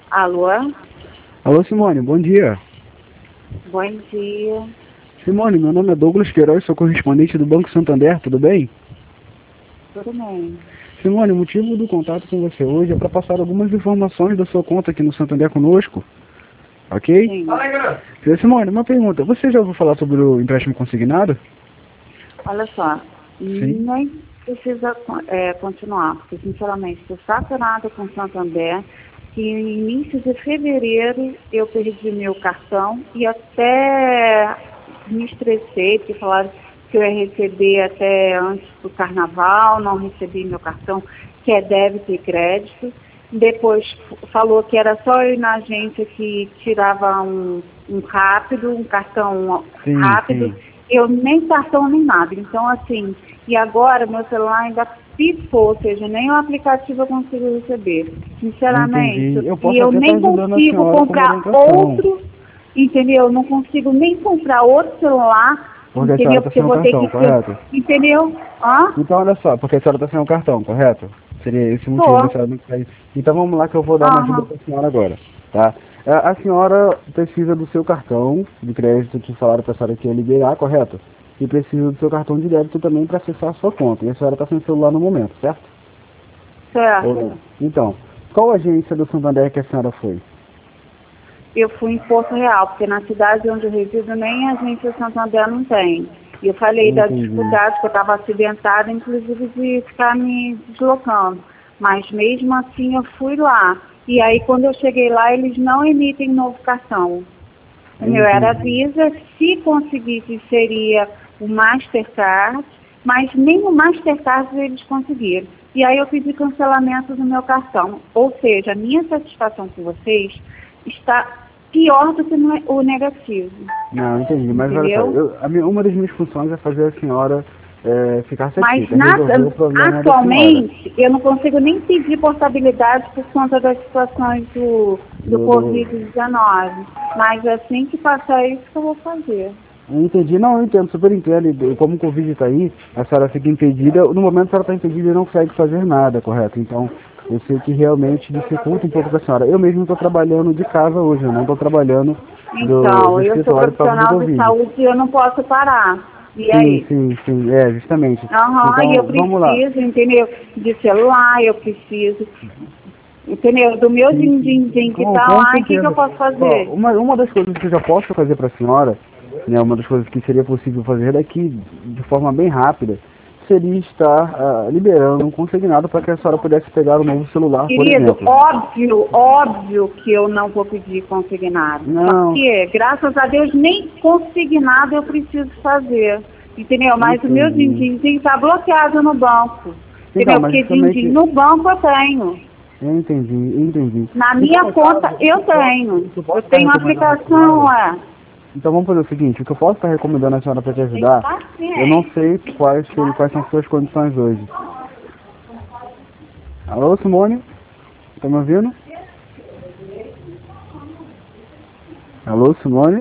Alô? Alô, Simone, bom dia. Bom dia. Simone, meu nome é Douglas Queiroz, sou correspondente do Banco Santander, tudo bem? Tudo bem? Simone, o motivo do contato com você hoje é para passar algumas informações da sua conta aqui no Santander conosco, ok? Sim. Simone, uma pergunta, você já ouviu falar sobre o empréstimo consignado? Olha só, Sim. nem precisa continuar, porque sinceramente estou saturada com o Santander, que no início de fevereiro eu perdi meu cartão e até me estressei, porque falaram que eu ia receber até antes do carnaval, não recebi meu cartão, que é débito e crédito. Depois falou que era só eu ir na agência que tirava um cartão rápido. Sim. Eu nem cartão nem nada. Então, assim, e agora meu celular ainda pifou, ou seja, nem o aplicativo eu consigo receber. Sinceramente, Entendi. Eu e posso eu até estar nem ajudando a consigo senhora com uma comprar orientação, outro, entendeu? Não consigo nem comprar outro celular, porque a senhora entendeu? está Porque sem eu um vou ter cartão, que ser, correto? entendeu? Hã? Então, olha só, porque a senhora está sem um cartão, correto? Seria esse o motivo da Tô. senhora não sair. Então vamos lá que eu vou dar uma ajuda Aham. para a senhora agora, tá? A senhora precisa do seu cartão de crédito que falaram para a senhora que ia liberar, correto? E precisa do seu cartão de débito também para acessar a sua conta. E a senhora está sem celular no momento, certo? Ou Certo. não? Então, qual agência do Santander que a senhora foi? Eu fui em Porto Real, porque na cidade onde eu resido nem a agência Santander não tem. E eu falei da Entendi. dificuldade, que eu estava acidentada, inclusive de ficar me deslocando. Mas mesmo assim eu fui lá. E aí quando eu cheguei lá, eles não emitem novo cartão. O meu era Entendi. Visa, se conseguisse seria o Mastercard, mas nem o Mastercard eles conseguiram. E aí eu pedi cancelamento do meu cartão. Ou seja, a minha satisfação com vocês está pior do que o negativo. Não, entendi. Mas olha só, Entendeu? uma das minhas funções é fazer a senhora ficar Mas satisfeita, resolver o problema da senhora. atualmente eu não consigo nem pedir portabilidade por conta das situações do Do... Covid-19. Mas assim que passar isso que eu vou fazer. Eu entendi, não, eu entendo, super entendo. E como o Covid está aí, a senhora fica impedida. No momento a senhora está impedida e não consegue fazer nada, correto? Então, eu sei que realmente dificulta um pouco para a senhora. Eu mesmo estou trabalhando de casa hoje, eu não estou trabalhando do Então, eu sou escritório por causa do profissional de Covid. saúde e eu não posso parar. E Sim, aí? sim, sim, é, justamente. Aham, e eu Então, vamos lá. preciso, entendeu? De celular, eu preciso, entendeu? Do meu Sim, sim, din-din-din que tá com lá, o que eu certeza. posso Ó, fazer? uma das coisas que eu já posso fazer para a senhora, né, uma das coisas que seria possível fazer daqui de forma bem rápida, seria estar liberando um consignado para que a senhora pudesse pegar um novo celular, por Querido, exemplo. óbvio que eu não vou pedir consignado. Só Não, que, graças a Deus, nem consignado eu preciso fazer. Entendeu? Mas o meu entendi. din-din está bloqueado no banco. Então, Entendeu? mas Porque din-din justamente, no banco eu tenho. entendi. Na Então, minha no caso, conta eu tenho. o que eu Eu posso estar tenho uma recomendando a aplicação, senhora, é. então vamos fazer o seguinte, o que eu posso estar recomendando a senhora para te Tem ajudar, eu não paciência. sei quais são suas condições hoje. Alô, Simone? Tá me ouvindo? Alô, Simone?